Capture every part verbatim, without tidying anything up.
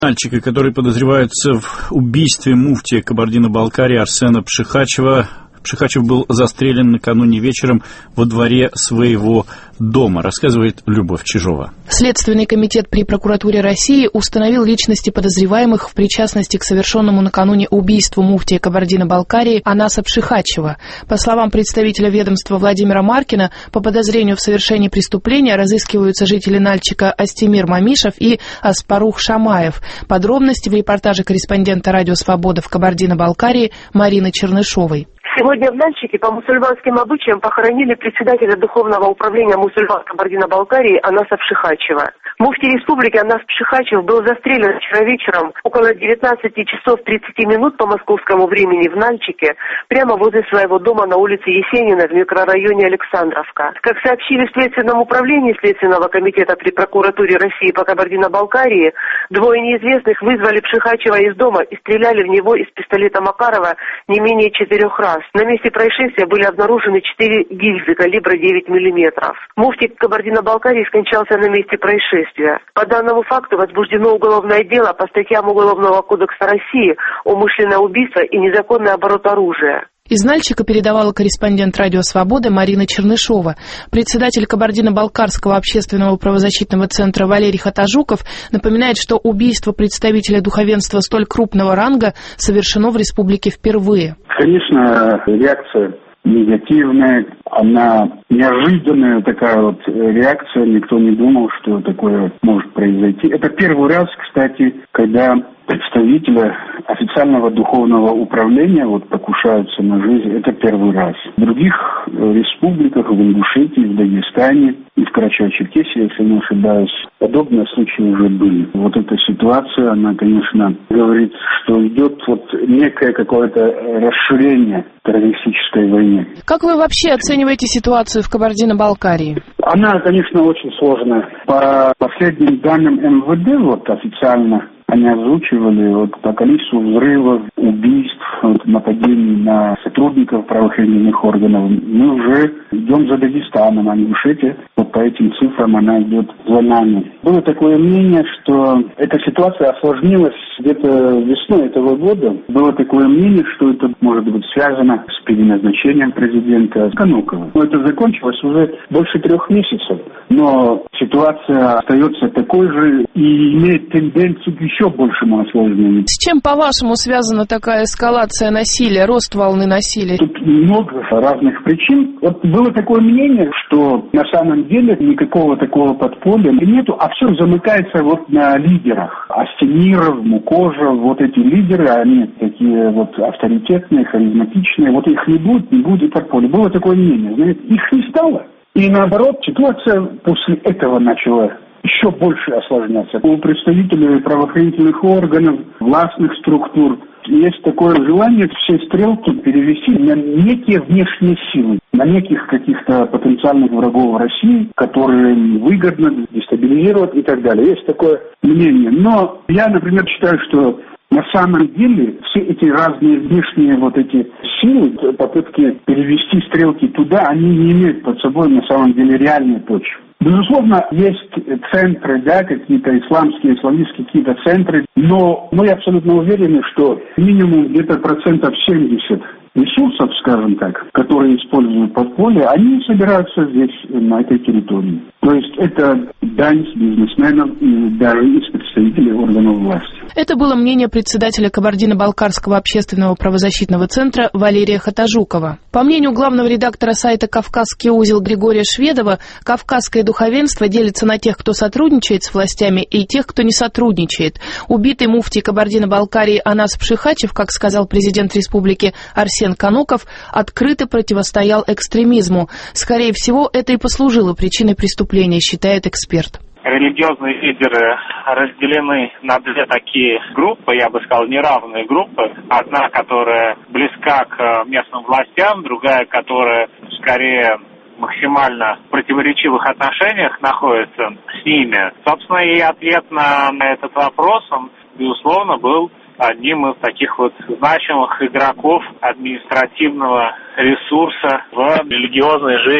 Мальчика, который подозревается в убийстве муфтия Кабардино-Балкарии Арсена Пшихачева. Пшихачев был застрелен накануне вечером во дворе своего дома, рассказывает Любовь Чижова. Следственный комитет при прокуратуре России установил личности подозреваемых в причастности к совершенному накануне убийству муфтия Кабардино-Балкарии Анаса Пшихачева. По словам представителя ведомства Владимира Маркина, по подозрению в совершении преступления разыскиваются жители Нальчика Астемир Мамишев и Аспарух Шамаев. Подробности в репортаже корреспондента «Радио Свобода» в Кабардино-Балкарии Марины Чернышовой. Сегодня в Нальчике по мусульманским обычаям похоронили председателя Духовного управления мусульман Кабардино-Балкарии Анаса Пшихачева. Муфтий республики Анас Пшихачев был застрелен вчера вечером около девятнадцати часов тридцати минут по московскому времени в Нальчике, прямо возле своего дома на улице Есенина в микрорайоне Александровка. Как сообщили в Следственном управлении Следственного комитета при прокуратуре России по Кабардино-Балкарии, двое неизвестных вызвали Пшихачева из дома и стреляли в него из пистолета Макарова не менее четырех раз. На месте происшествия были обнаружены четыре гильзы калибра девять миллиметров. Муфтий Кабардино-Балкарии скончался на месте происшествия. По данному факту возбуждено уголовное дело по статьям Уголовного кодекса России «Умышленное убийство и незаконный оборот оружия». Из Нальчика передавала корреспондент «Радио Свобода» Марина Чернышова. Председатель Кабардино-Балкарского общественного правозащитного центра Валерий Хатажуков напоминает, что убийство представителя духовенства столь крупного ранга совершено в республике впервые. Конечно, реакция негативная, она неожиданная такая вот реакция, никто не думал, что такое может произойти. Это первый раз, кстати, когда представителя официального духовного управления вот покушаются на жизнь, это первый раз. В других республиках, в Ингушетии, в Дагестане и в Карачаево-Черкесии, если не ошибаюсь, подобные случаи уже были. Вот эта ситуация, она, конечно, говорит, что идет вот некое какое-то расширение террористической войны. Как вы вообще оцениваете ситуацию в Кабардино-Балкарии? Она, конечно, очень сложная. По последним данным эм вэ дэ, вот официально, они озвучивали вот, по количеству взрывов, убийств, вот, нападений на сотрудников правоохранительных органов. Мы уже идем за Дагестаном, а Ингушетия, вот по этим цифрам она идет за нами. Было такое мнение, что эта ситуация осложнилась где-то весной этого года. Было такое мнение, что это может быть связано с переназначением президента Канукова. Но это закончилось уже больше трех месяцев. Но ситуация остается такой же и имеет тенденцию к еще большему осложнению. С чем, по-вашему, связана такая эскалация насилия, рост волны насилия? Тут много разных причин. Вот было такое мнение, что на самом деле никакого такого подполья нету, а все замыкается вот на лидерах. Астемиров, Мукожев, вот эти лидеры, они такие вот авторитетные, харизматичные. Вот их не будет, не будет подполья. Было такое мнение. Знаете, их не стало. И наоборот, ситуация после этого начала еще больше осложняться. У представителей правоохранительных органов, властных структур есть такое желание все стрелки перевести на некие внешние силы, на неких каких-то потенциальных врагов России, которые выгодно дестабилизируют и так далее. Есть такое мнение. Но я, например, считаю, что на самом деле все эти разные внешние вот эти силы, попытки перевести стрелки туда, они не имеют под собой на самом деле реальной почвы. Безусловно, есть центры, да, какие-то исламские, исламистские какие-то центры, но мы абсолютно уверены, что минимум где-то процентов семьдесят ресурсов, скажем так, которые используют подполье, они собираются здесь, на этой территории. То есть это дань с бизнесменов и даже из представителей органов власти. Это было мнение председателя Кабардино-Балкарского общественного правозащитного центра Валерия Хатажукова. По мнению главного редактора сайта «Кавказский узел» Григория Шведова, кавказское духовенство делится на тех, кто сотрудничает с властями, и тех, кто не сотрудничает. Убитый муфтий Кабардино-Балкарии Анас Пшихачев, как сказал президент республики Арсен Кануков, открыто противостоял экстремизму. Скорее всего, это и послужило причиной преступления, считает эксперт. Религиозные лидеры разделены на две такие группы, я бы сказал, неравные группы. Одна, которая близка к местным властям, другая, которая скорее максимально в противоречивых отношениях находится с ними. Собственно, и ответ на, на этот вопрос, он, безусловно, был одним из таких вот значимых игроков административного ресурса в религиозной жизни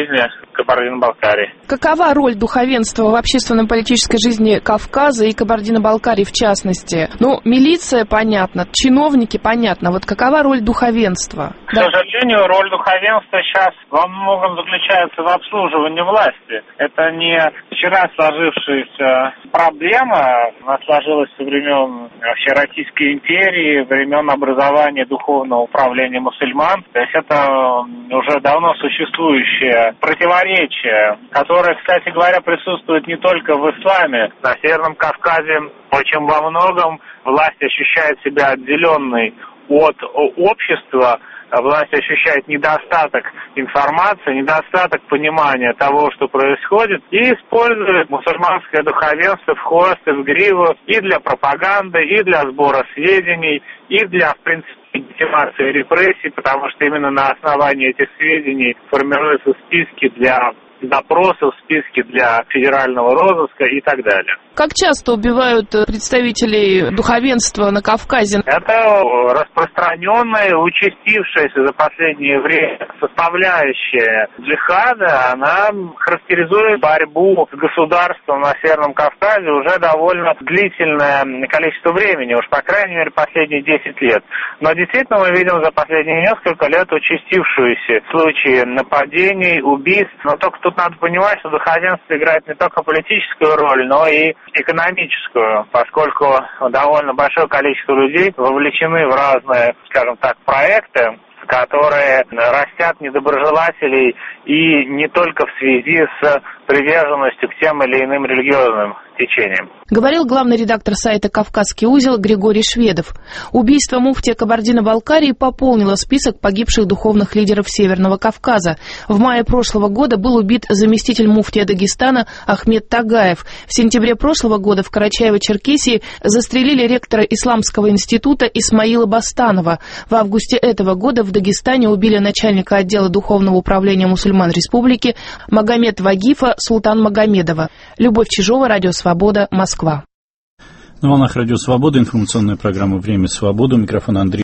Кабардино-Балкарии. Какова роль духовенства в общественно-политической жизни Кавказа и Кабардино-Балкарии в частности? Ну, милиция, понятно, чиновники, понятно. Вот какова роль духовенства? К да. сожалению, роль духовенства сейчас во многом заключается в обслуживании власти. Это не вчера сложившаяся проблема, она сложилась со времен вообще Российской империи, времен образования духовного управления мусульман. То есть это уже давно существующее противоречие, которое, кстати говоря, присутствует не только в исламе. На Северном Кавказе очень во многом власть ощущает себя отделенной от общества, власть ощущает недостаток информации, недостаток понимания того, что происходит, и использует мусульманское духовенство в хвост и в гриву и для пропаганды, и для сбора сведений, и для, в принципе, легитимации репрессий, потому что именно на основании этих сведений формируются списки для допросов, списки для федерального розыска и так далее. Как часто убивают представителей духовенства на Кавказе? Это распространенная, участившаяся за последнее время составляющая джихада. Она характеризует борьбу с государством на Северном Кавказе уже довольно длительное количество времени, уж по крайней мере последние десять лет. Но действительно мы видим за последние несколько лет участившиеся случаи нападений, убийств. Но только тут надо понимать, что духовенство играет не только политическую роль, но и экономическую, поскольку довольно большое количество людей вовлечены в разные, скажем так, проекты, которые растят недоброжелателей и не только в связи с приверженностью к тем или иным религиозным течениям. Говорил главный редактор сайта «Кавказский узел» Григорий Шведов. Убийство муфтия Кабардино-Балкарии пополнило список погибших духовных лидеров Северного Кавказа. В мае прошлого года был убит заместитель муфтия Дагестана Ахмед Тагаев. В сентябре прошлого года в Карачаево-Черкесии застрелили ректора Исламского института Исмаила Бастанова. В августе этого года в Дагестане убили начальника отдела духовного управления мусульман республики Магомед Вагифа Султан Магомедова. Любовь Чижова, Радио Свобода, Москва. На волнах Радио Свобода информационная программа «Время свободы». У микрофона Андрей